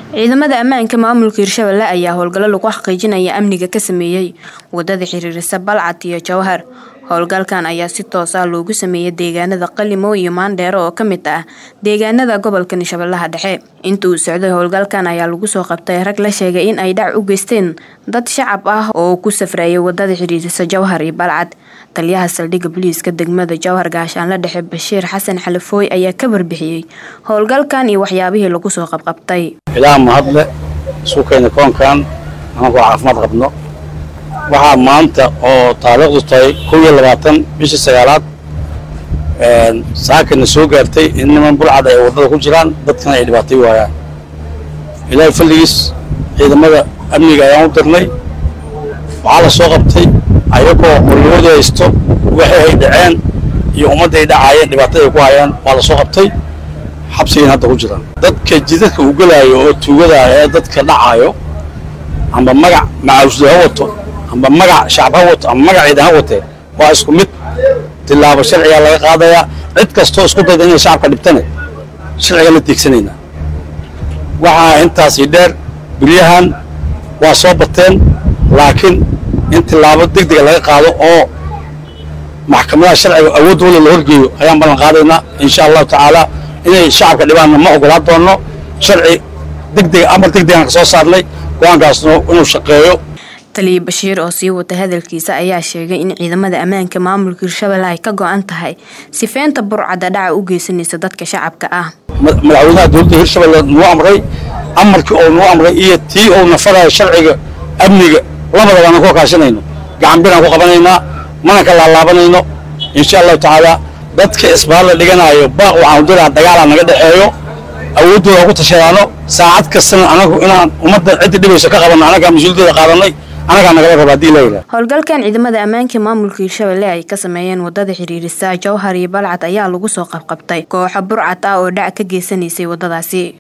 ciidamada ammaanka maamulka Hirshabelle ayaa howlgalo lagu xaqiijinaya amniga ka sameeyay wadada xiriirisa Balcad iyo Jawhar. Howlgalkan ayaa si toos ah loogu sameeyay deegaanada Qalimo iyo Maandheero oo kamid ah deegaanada gobolka Hirshabelle dhexe. Intuu socday howlgalkan ayaa lagu soo qabtay rag la sheegay in ay dhac u geysteen dad shacab ah oo ku safrayay wadada xiriirisa Jawhar iyo Balcad. Taliyaha saldhigga booliiska degmada Jawhar gaashaanle dhexe Bashiir Xasan Xalafooy ayaa ka warbixiyay howlgalkan iyo waxyaabihii lagu soo qabqabtay. ilaa mahadle suuqeena koonkan anagu caafimaad qabno waxa maanta oo taariikhdu tahay 22 bishii sagaalaad saakana soo gaartay in niman bulcad ay wadada ku jiraan dadkana ay dhibaatay waayaan ilaa faliis ciidamada amniga ayaan u dirnay waxa la soo qabtay ayagoo qoliyooda haysto waxay ay dhaceen iyo ummadda ay dhacayeen dhibaatada ay ku hayaan waa la soo qabtay xabsigan hadda ku jiraan dadka jidadka u galaayo oo tuugada ee dadka dhacayo amba magac macaawsda wato amba magac shacab wato amba magac ciidan wato waa isku mid tilaabo sharciga laga qaadaya cid kastoo isku dayda inay shacabka dhibtane sharciga la deegsanayna waxa intaas dheer buriyahan waa soo bateen laakiin in tilaabo degdeg laga qaado oo maxkamada sharciga awood u leh la horgeeyo ayaan balan qaadayna insha Allah taala inay shacabka dhibaan ma ogolaan doono sharci degdeg amar degdeg aan soo saarnay go'aankaasna inuu shaqeeyo. Taliya Bashiir oo sii wata hadalkiisa ayaa sheegay in ciidamada ammaanka maamulka Hirshabelle ay ka go'an tahay sifeynta burcada dhaca u geysanaysa dadka shacabka ah. madaxweynaha dowladda Hirshabelle noo amray amarkii oo noo amray iyo tii oo nafaraha sharciga amniga labadaba aan ku kaashanayno gacan bir aan ku qabanayna mana ka laabanayno insha Allah taala dadka isbaal la dhiganayo baaq waxaan diraa dagaal naga dhaxeeyo awoodooda ku tashadaano saacad kasta anagu inaan ummadda cid dhibayso ka qabanno anaga mas'uuliyadda qaadanay anaga naga rabaa diilayna. Howlgalkan ciidamada ammaanka maamulka Hirshabelle ay ka sameeyeen wadada xiriirisa Jawhar iyo Balcad ayaa lagu soo qabqabtay kooxo burcad ah oo dhac ka geysanaysay wadadaasi.